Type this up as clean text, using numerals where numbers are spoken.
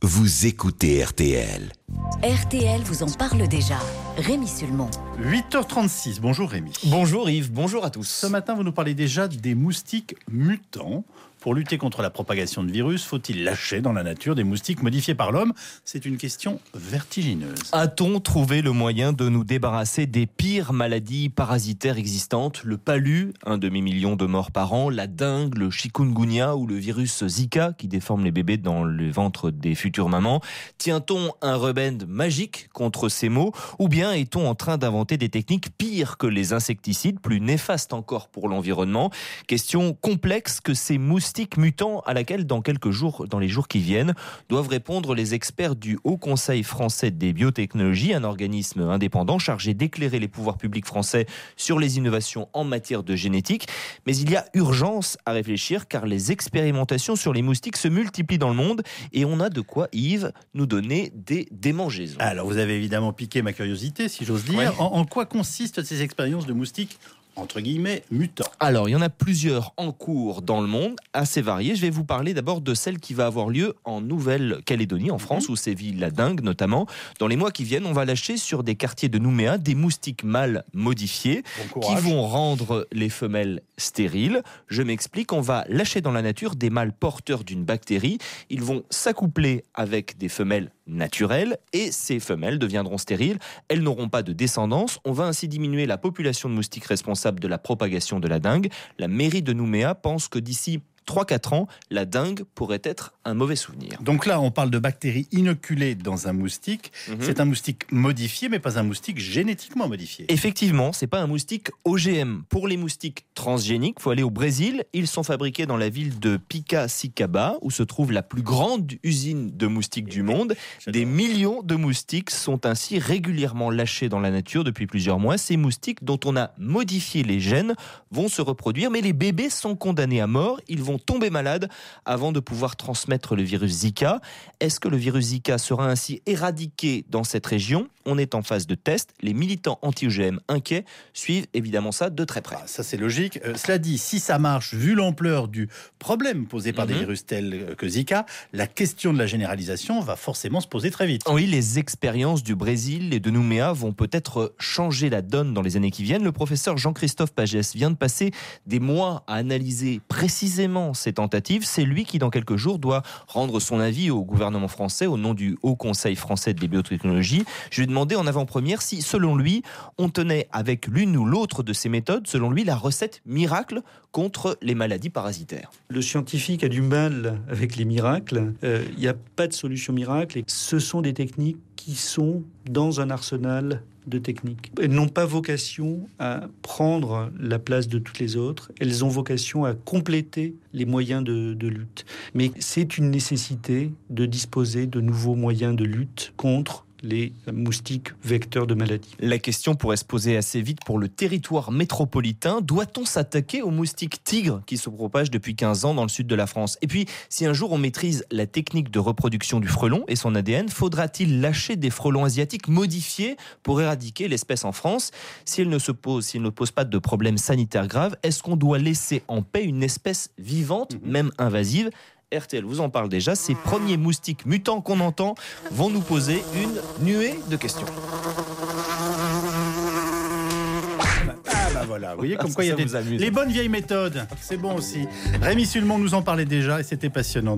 vous écoutez RTL. RTL vous en parle déjà. Rémi Sulmon. 8h36, bonjour Rémi. Bonjour Yves, bonjour à tous. Ce matin, vous nous parlez déjà des moustiques mutants. Pour lutter contre la propagation de virus, faut-il lâcher dans la nature des moustiques modifiés par l'homme ? C'est une question vertigineuse. A-t-on trouvé le moyen de nous débarrasser des pires maladies parasitaires existantes ? Le palu, 1 demi-million de morts par an, la dengue, le chikungunya ou le virus Zika qui déforme les bébés dans le ventre des futures mamans. Tient-on un remède magique contre ces maux ? Ou bien est-on en train d'inventer des techniques pires que les insecticides, plus néfastes encore pour l'environnement ? Question complexe que ces moustiques mutants à laquelle dans les jours qui viennent, doivent répondre les experts du Haut Conseil français des biotechnologies, un organisme indépendant chargé d'éclairer les pouvoirs publics français sur les innovations en matière de génétique. Mais il y a urgence à réfléchir car les expérimentations sur les moustiques se multiplient dans le monde et on a de quoi, Yves, nous donner des démangeaisons. Alors, vous avez évidemment piqué ma curiosité, si j'ose dire. Ouais. En quoi consistent ces expériences de moustiques entre guillemets, mutants? Alors, il y en a plusieurs en cours dans le monde, assez variés. Je vais vous parler d'abord de celle qui va avoir lieu en Nouvelle-Calédonie, en France, où sévit la dengue notamment. Dans les mois qui viennent, on va lâcher sur des quartiers de Nouméa des moustiques mâles modifiés qui vont rendre les femelles stériles. Je m'explique, on va lâcher dans la nature des mâles porteurs d'une bactérie. Ils vont s'accoupler avec des femelles naturelles et ces femelles deviendront stériles. Elles n'auront pas de descendance. On va ainsi diminuer la population de moustiques responsables de la propagation de la dengue. La mairie de Nouméa pense que d'ici 3-4 ans, la dengue pourrait être un mauvais souvenir. Donc là, on parle de bactéries inoculées dans un moustique. C'est un moustique modifié, mais pas un moustique génétiquement modifié. Effectivement, c'est pas un moustique OGM. Pour les moustiques transgéniques, il faut aller au Brésil. Ils sont fabriqués dans la ville de Piracicaba, où se trouve la plus grande usine de moustiques du monde. Des millions de moustiques sont ainsi régulièrement lâchés dans la nature depuis plusieurs mois. Ces moustiques, dont on a modifié les gènes, vont se reproduire, mais les bébés sont condamnés à mort. Ils vont tomber malades avant de pouvoir transmettre le virus Zika. Est-ce que le virus Zika sera ainsi éradiqué dans cette région ? On est en phase de test. Les militants anti-OGM inquiets suivent évidemment ça de très près. Ça c'est logique. Cela dit, si ça marche, vu l'ampleur du problème posé par des virus tels que Zika, la question de la généralisation va forcément se poser très vite. Oui, les expériences du Brésil et de Nouméa vont peut-être changer la donne dans les années qui viennent. Le professeur Jean-Christophe Pagès vient de passer des mois à analyser précisément ces tentatives. C'est lui qui, dans quelques jours, doit rendre son avis au gouvernement français au nom du Haut Conseil français des biotechnologies. Je lui ai demandé en avant-première si, selon lui, on tenait avec l'une ou l'autre de ces méthodes, selon lui, la recette miracle contre les maladies parasitaires. Le scientifique a du mal avec les miracles. Il n'y a pas de solution miracle. Et ce sont des techniques qui sont dans un arsenal de techniques. Elles n'ont pas vocation à prendre la place de toutes les autres. Elles ont vocation à compléter les moyens de lutte. Mais c'est une nécessité de disposer de nouveaux moyens de lutte contre les moustiques vecteurs de maladies. La question pourrait se poser assez vite pour le territoire métropolitain. Doit-on s'attaquer aux moustiques tigres qui se propagent depuis 15 ans dans le sud de la France ? Et puis, si un jour on maîtrise la technique de reproduction du frelon et son ADN, faudra-t-il lâcher des frelons asiatiques modifiés pour éradiquer l'espèce en France ? S'il ne pose pas de problème sanitaire grave, est-ce qu'on doit laisser en paix une espèce vivante, même invasive ? RTL vous en parle déjà, ces premiers moustiques mutants qu'on entend vont nous poser une nuée de questions. Voilà, vous voyez comme quoi il y a les bonnes vieilles méthodes, c'est bon aussi. Rémi Sulmon nous en parlait déjà et c'était passionnant.